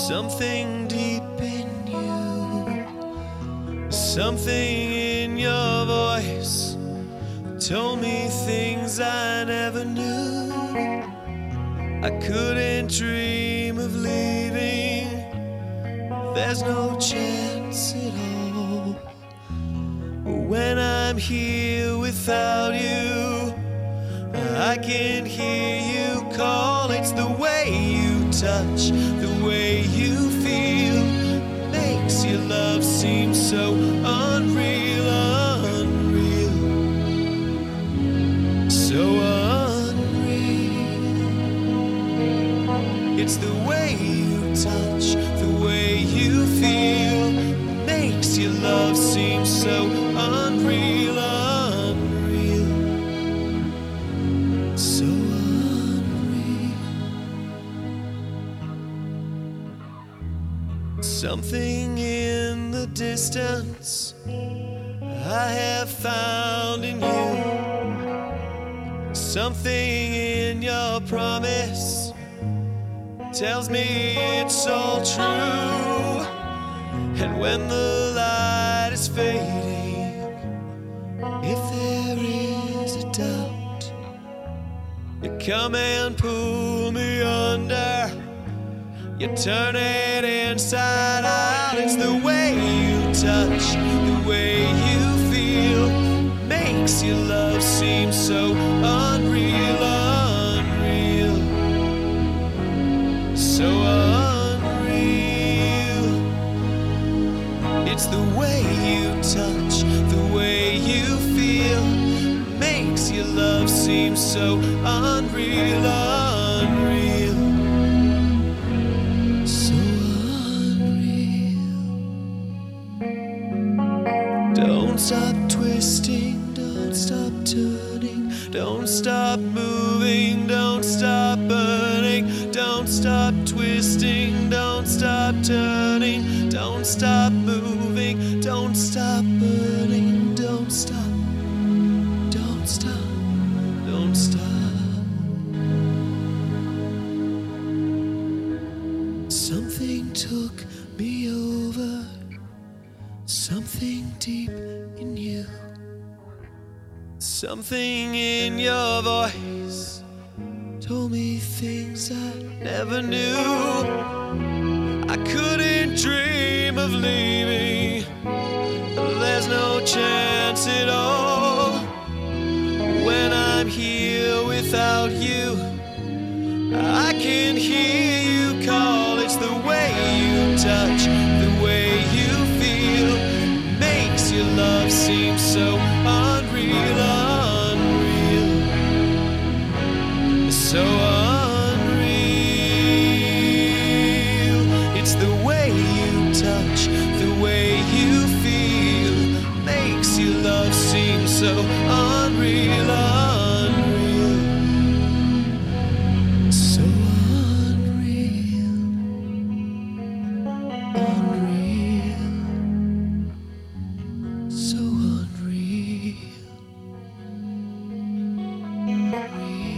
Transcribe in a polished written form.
Something deep in you, something in your voice told me things I never knew. I couldn't dream of leaving, there's no chance at all. When I'm here without you, I can hear you call. It's the way you touch, the way you feel, makes your love seem so unreal, unreal, so unreal. It's the way you touch, the way you feel, makes your love seem so unreal, unreal, so unreal. Something in the distance I have found in you, something in your promise tells me it's all true. And when the light is fading, if there is a doubt, you come and pull me under, you turn it inside out. It's the way you touch, the way you feel, makes your love seem so unreal, unreal, so unreal. It's the way you touch, the way you feel, makes your love seem so unreal, unreal, so unreal. Don't stop twisting, don't stop turning, don't stop moving, don't stop burning, don't stop twisting, don't stop turning, don't stop moving, don't stop burning, don't stop, don't stop, don't stop. Something took me over, something deep in you, something in your voice told me things I never knew. I couldn't dream of leaving, there's no chance at all. When I'm here without you, I can hear you call. It's the way you touch, the way you feel, makes your love seem so unreal, unreal, so unreal. It's the way you touch, the way you feel, makes your love seem so unreal, unreal, so unreal, unreal, so unreal, unreal.